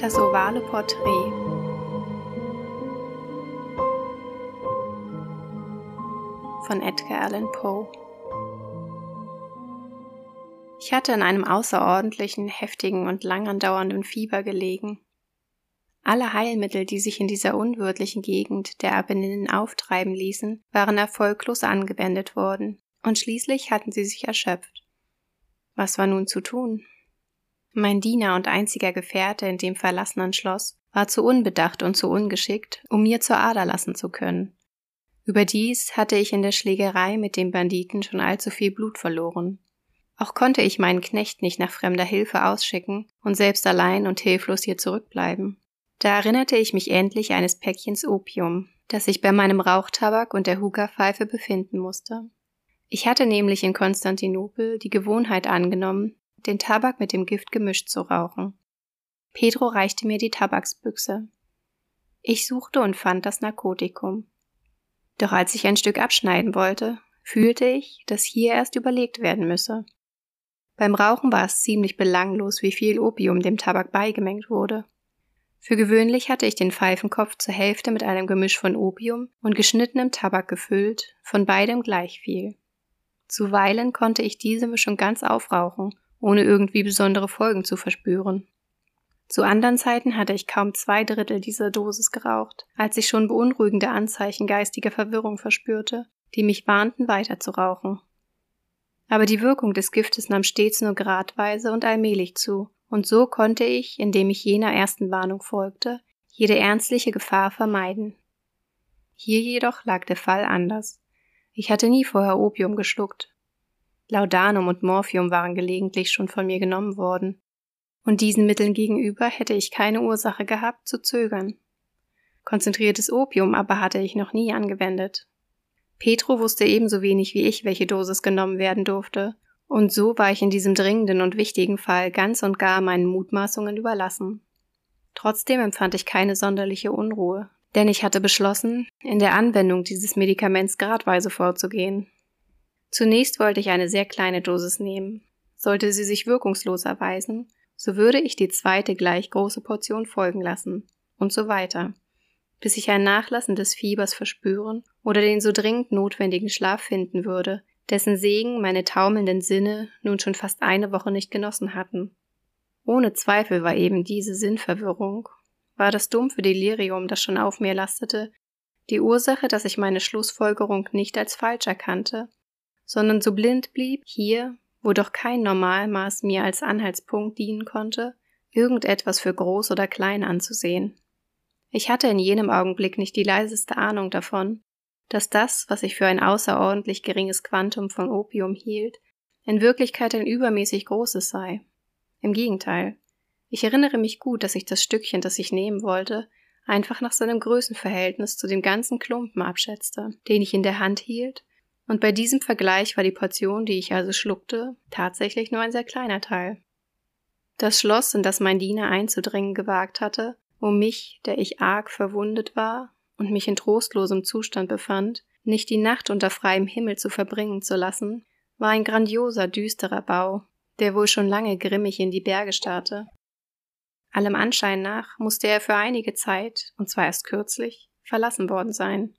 Das ovale Porträt von Edgar Allan Poe. Ich hatte in einem außerordentlichen, heftigen und lang andauernden Fieber gelegen. Alle Heilmittel, die sich in dieser unwirtlichen Gegend der Apenninen auftreiben ließen, waren erfolglos angewendet worden, und schließlich hatten sie sich erschöpft. Was war nun zu tun? Mein Diener und einziger Gefährte in dem verlassenen Schloss war zu unbedacht und zu ungeschickt, um mir zur Ader lassen zu können. Überdies hatte ich in der Schlägerei mit dem Banditen schon allzu viel Blut verloren. Auch konnte ich meinen Knecht nicht nach fremder Hilfe ausschicken und selbst allein und hilflos hier zurückbleiben. Da erinnerte ich mich endlich eines Päckchens Opium, das sich bei meinem Rauchtabak und der Hookahpfeife befinden musste. Ich hatte nämlich in Konstantinopel die Gewohnheit angenommen, den Tabak mit dem Gift gemischt zu rauchen. Pedro reichte mir die Tabaksbüchse. Ich suchte und fand das Narkotikum. Doch als ich ein Stück abschneiden wollte, fühlte ich, dass hier erst überlegt werden müsse. Beim Rauchen war es ziemlich belanglos, wie viel Opium dem Tabak beigemengt wurde. Für gewöhnlich hatte ich den Pfeifenkopf zur Hälfte mit einem Gemisch von Opium und geschnittenem Tabak gefüllt, von beidem gleich viel. Zuweilen konnte ich diese Mischung ganz aufrauchen, ohne irgendwie besondere Folgen zu verspüren. Zu anderen Zeiten hatte ich kaum 2/3 dieser Dosis geraucht, als ich schon beunruhigende Anzeichen geistiger Verwirrung verspürte, die mich warnten, weiter zu rauchen. Aber die Wirkung des Giftes nahm stets nur gradweise und allmählich zu, und so konnte ich, indem ich jener ersten Warnung folgte, jede ernstliche Gefahr vermeiden. Hier jedoch lag der Fall anders. Ich hatte nie vorher Opium geschluckt. Laudanum und Morphium waren gelegentlich schon von mir genommen worden, und diesen Mitteln gegenüber hätte ich keine Ursache gehabt, zu zögern. Konzentriertes Opium aber hatte ich noch nie angewendet. Pedro wusste ebenso wenig wie ich, welche Dosis genommen werden durfte, und so war ich in diesem dringenden und wichtigen Fall ganz und gar meinen Mutmaßungen überlassen. Trotzdem empfand ich keine sonderliche Unruhe, denn ich hatte beschlossen, in der Anwendung dieses Medikaments gradweise vorzugehen. Zunächst wollte ich eine sehr kleine Dosis nehmen. Sollte sie sich wirkungslos erweisen, so würde ich die zweite gleich große Portion folgen lassen, und so weiter, bis ich ein Nachlassen des Fiebers verspüren oder den so dringend notwendigen Schlaf finden würde, dessen Segen meine taumelnden Sinne nun schon fast eine Woche nicht genossen hatten. Ohne Zweifel war eben diese Sinnverwirrung, war das dumpfe Delirium, das schon auf mir lastete, die Ursache, dass ich meine Schlussfolgerung nicht als falsch erkannte, sondern so blind blieb, hier, wo doch kein Normalmaß mir als Anhaltspunkt dienen konnte, irgendetwas für groß oder klein anzusehen. Ich hatte in jenem Augenblick nicht die leiseste Ahnung davon, dass das, was ich für ein außerordentlich geringes Quantum von Opium hielt, in Wirklichkeit ein übermäßig großes sei. Im Gegenteil, ich erinnere mich gut, dass ich das Stückchen, das ich nehmen wollte, einfach nach seinem Größenverhältnis zu dem ganzen Klumpen abschätzte, den ich in der Hand hielt, und bei diesem Vergleich war die Portion, die ich also schluckte, tatsächlich nur ein sehr kleiner Teil. Das Schloss, in das mein Diener einzudringen gewagt hatte, um mich, der ich arg verwundet war und mich in trostlosem Zustand befand, nicht die Nacht unter freiem Himmel zu verbringen zu lassen, war ein grandioser, düsterer Bau, der wohl schon lange grimmig in die Berge starrte. Allem Anschein nach musste er für einige Zeit, und zwar erst kürzlich, verlassen worden sein.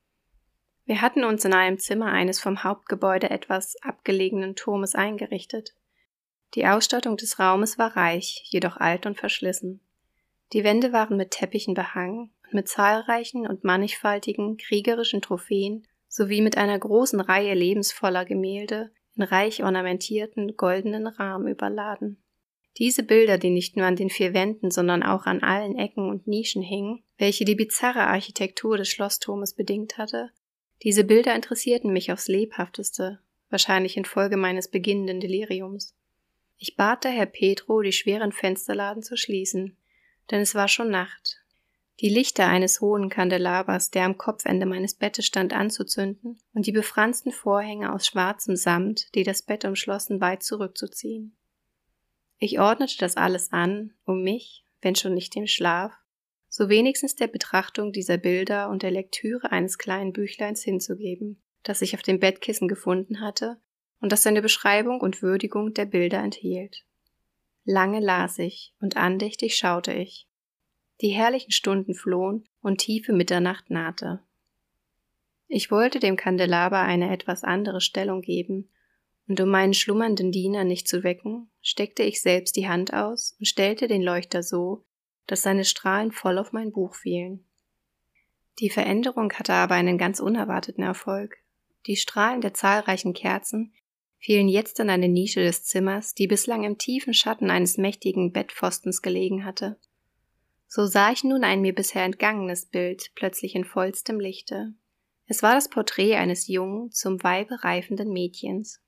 Wir hatten uns in einem Zimmer eines vom Hauptgebäude etwas abgelegenen Turmes eingerichtet. Die Ausstattung des Raumes war reich, jedoch alt und verschlissen. Die Wände waren mit Teppichen behangen und mit zahlreichen und mannigfaltigen kriegerischen Trophäen sowie mit einer großen Reihe lebensvoller Gemälde in reich ornamentierten goldenen Rahmen überladen. Diese Bilder, die nicht nur an den 4 Wänden, sondern auch an allen Ecken und Nischen hingen, welche die bizarre Architektur des Schlossturmes bedingt hatte, diese Bilder interessierten mich aufs Lebhafteste, wahrscheinlich infolge meines beginnenden Deliriums. Ich bat daher Pedro, die schweren Fensterladen zu schließen, denn es war schon Nacht. Die Lichter eines hohen Kandelabers, der am Kopfende meines Bettes stand, anzuzünden und die befransten Vorhänge aus schwarzem Samt, die das Bett umschlossen, weit zurückzuziehen. Ich ordnete das alles an, um mich, wenn schon nicht dem Schlaf, so wenigstens der Betrachtung dieser Bilder und der Lektüre eines kleinen Büchleins hinzugeben, das ich auf dem Bettkissen gefunden hatte und das eine Beschreibung und Würdigung der Bilder enthielt. Lange las ich und andächtig schaute ich. Die herrlichen Stunden flohen und tiefe Mitternacht nahte. Ich wollte dem Kandelaber eine etwas andere Stellung geben, und um meinen schlummernden Diener nicht zu wecken, steckte ich selbst die Hand aus und stellte den Leuchter so, dass seine Strahlen voll auf mein Buch fielen. Die Veränderung hatte aber einen ganz unerwarteten Erfolg. Die Strahlen der zahlreichen Kerzen fielen jetzt in eine Nische des Zimmers, die bislang im tiefen Schatten eines mächtigen Bettpfostens gelegen hatte. So sah ich nun ein mir bisher entgangenes Bild plötzlich in vollstem Lichte. Es war das Porträt eines jungen, zum Weibe reifenden Mädchens.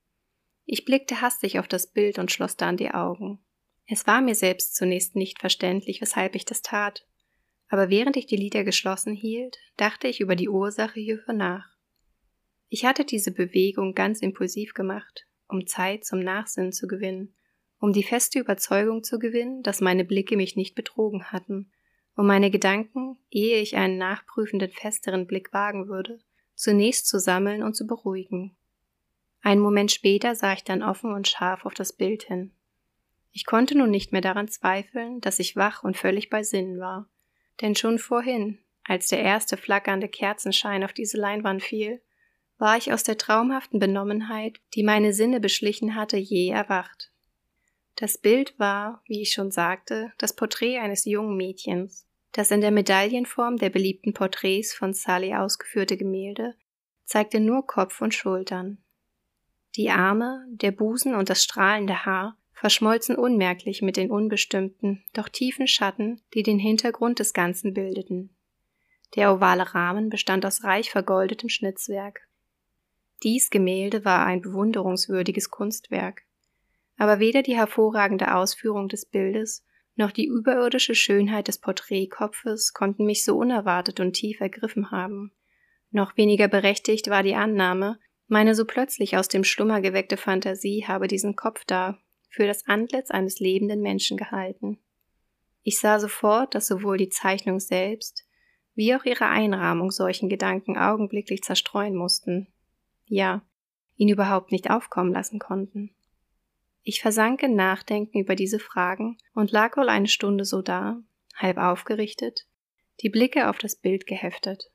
Ich blickte hastig auf das Bild und schloss dann die Augen. Es war mir selbst zunächst nicht verständlich, weshalb ich das tat, aber während ich die Lider geschlossen hielt, dachte ich über die Ursache hierfür nach. Ich hatte diese Bewegung ganz impulsiv gemacht, um Zeit zum Nachsinnen zu gewinnen, um die feste Überzeugung zu gewinnen, dass meine Blicke mich nicht betrogen hatten, um meine Gedanken, ehe ich einen nachprüfenden, festeren Blick wagen würde, zunächst zu sammeln und zu beruhigen. Einen Moment später sah ich dann offen und scharf auf das Bild hin. Ich konnte nun nicht mehr daran zweifeln, dass ich wach und völlig bei Sinnen war, denn schon vorhin, als der erste flackernde Kerzenschein auf diese Leinwand fiel, war ich aus der traumhaften Benommenheit, die meine Sinne beschlichen hatte, jäh erwacht. Das Bild war, wie ich schon sagte, das Porträt eines jungen Mädchens. Das in der Medaillenform der beliebten Porträts von Sully ausgeführte Gemälde zeigte nur Kopf und Schultern. Die Arme, der Busen und das strahlende Haar verschmolzen unmerklich mit den unbestimmten, doch tiefen Schatten, die den Hintergrund des Ganzen bildeten. Der ovale Rahmen bestand aus reich vergoldetem Schnitzwerk. Dies Gemälde war ein bewunderungswürdiges Kunstwerk, aber weder die hervorragende Ausführung des Bildes noch die überirdische Schönheit des Porträtkopfes konnten mich so unerwartet und tief ergriffen haben. Noch weniger berechtigt war die Annahme, meine so plötzlich aus dem Schlummer geweckte Fantasie habe diesen Kopf da für das Antlitz eines lebenden Menschen gehalten. Ich sah sofort, dass sowohl die Zeichnung selbst wie auch ihre Einrahmung solchen Gedanken augenblicklich zerstreuen mussten, ja, ihn überhaupt nicht aufkommen lassen konnten. Ich versank in Nachdenken über diese Fragen und lag wohl eine Stunde so da, halb aufgerichtet, die Blicke auf das Bild geheftet.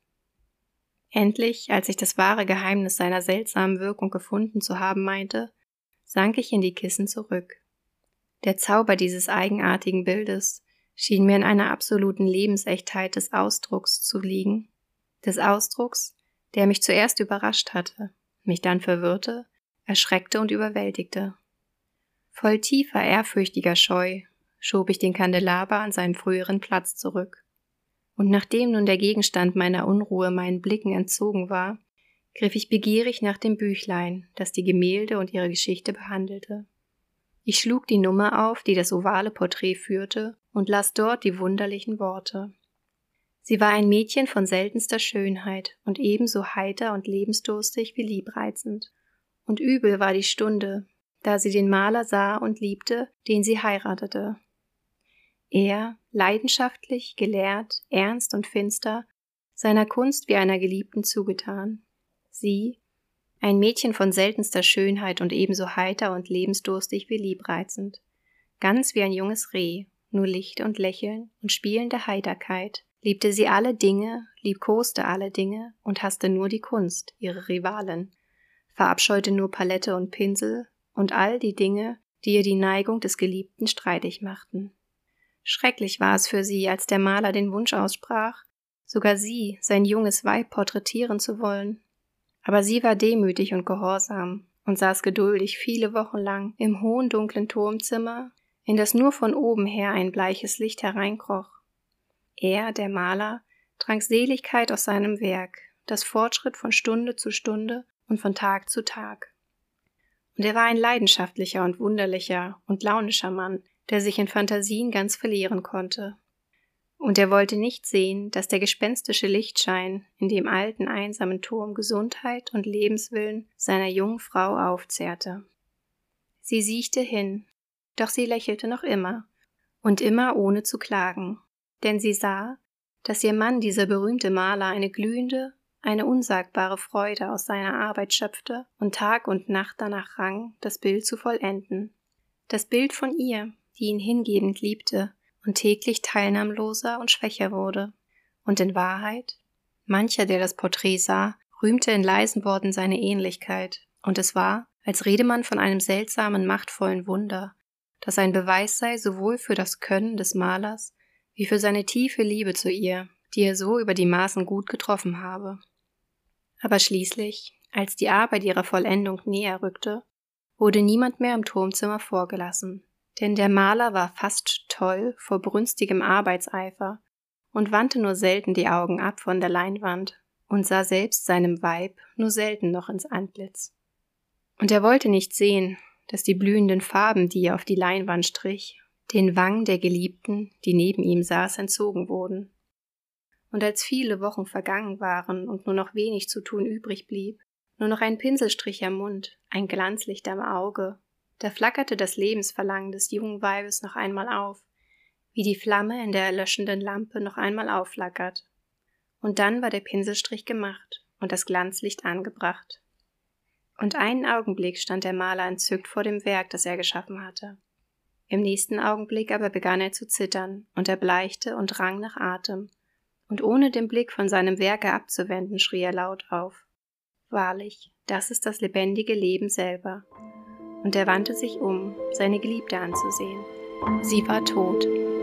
Endlich, als ich das wahre Geheimnis seiner seltsamen Wirkung gefunden zu haben meinte, sank ich in die Kissen zurück. Der Zauber dieses eigenartigen Bildes schien mir in einer absoluten Lebensechtheit des Ausdrucks zu liegen, des Ausdrucks, der mich zuerst überrascht hatte, mich dann verwirrte, erschreckte und überwältigte. Voll tiefer, ehrfürchtiger Scheu schob ich den Kandelaber an seinen früheren Platz zurück. Und nachdem nun der Gegenstand meiner Unruhe meinen Blicken entzogen war, griff ich begierig nach dem Büchlein, das die Gemälde und ihre Geschichte behandelte. Ich schlug die Nummer auf, die das ovale Porträt führte, und las dort die wunderlichen Worte. Sie war ein Mädchen von seltenster Schönheit und ebenso heiter und lebensdurstig wie liebreizend. Und übel war die Stunde, da sie den Maler sah und liebte, den sie heiratete. Er, leidenschaftlich, gelehrt, ernst und finster, seiner Kunst wie einer Geliebten zugetan. Sie, ein Mädchen von seltenster Schönheit und ebenso heiter und lebensdurstig wie liebreizend, ganz wie ein junges Reh, nur Licht und Lächeln und spielende Heiterkeit, liebte sie alle Dinge, liebkoste alle Dinge und hasste nur die Kunst, ihre Rivalin, verabscheute nur Palette und Pinsel und all die Dinge, die ihr die Neigung des Geliebten streitig machten. Schrecklich war es für sie, als der Maler den Wunsch aussprach, sogar sie, sein junges Weib, porträtieren zu wollen. Aber sie war demütig und gehorsam und saß geduldig viele Wochen lang im hohen dunklen Turmzimmer, in das nur von oben her ein bleiches Licht hereinkroch. Er, der Maler, trank Seligkeit aus seinem Werk, das fortschritt von Stunde zu Stunde und von Tag zu Tag. Und er war ein leidenschaftlicher und wunderlicher und launischer Mann, der sich in Fantasien ganz verlieren konnte. Und er wollte nicht sehen, dass der gespenstische Lichtschein in dem alten, einsamen Turm Gesundheit und Lebenswillen seiner jungen Frau aufzehrte. Sie siechte hin, doch sie lächelte noch immer, und immer ohne zu klagen, denn sie sah, dass ihr Mann, dieser berühmte Maler, eine glühende, eine unsagbare Freude aus seiner Arbeit schöpfte und Tag und Nacht danach rang, das Bild zu vollenden. Das Bild von ihr, die ihn hingebend liebte und täglich teilnahmloser und schwächer wurde. Und in Wahrheit, mancher, der das Porträt sah, rühmte in leisen Worten seine Ähnlichkeit, und es war, als rede man von einem seltsamen, machtvollen Wunder, das ein Beweis sei sowohl für das Können des Malers wie für seine tiefe Liebe zu ihr, die er so über die Maßen gut getroffen habe. Aber schließlich, als die Arbeit ihrer Vollendung näher rückte, wurde niemand mehr im Turmzimmer vorgelassen, denn der Maler war fast toll vor brünstigem Arbeitseifer und wandte nur selten die Augen ab von der Leinwand und sah selbst seinem Weib nur selten noch ins Antlitz. Und er wollte nicht sehen, dass die blühenden Farben, die er auf die Leinwand strich, den Wangen der Geliebten, die neben ihm saß, entzogen wurden. Und als viele Wochen vergangen waren und nur noch wenig zu tun übrig blieb, nur noch ein Pinselstrich am Mund, ein Glanzlicht am Auge, da flackerte das Lebensverlangen des jungen Weibes noch einmal auf, wie die Flamme in der erlöschenden Lampe noch einmal aufflackert. Und dann war der Pinselstrich gemacht und das Glanzlicht angebracht. Und einen Augenblick stand der Maler entzückt vor dem Werk, das er geschaffen hatte. Im nächsten Augenblick aber begann er zu zittern, und erbleichte und rang nach Atem, und ohne den Blick von seinem Werke abzuwenden, schrie er laut auf: »Wahrlich, das ist das lebendige Leben selber.« Und er wandte sich um, seine Geliebte anzusehen. Sie war tot.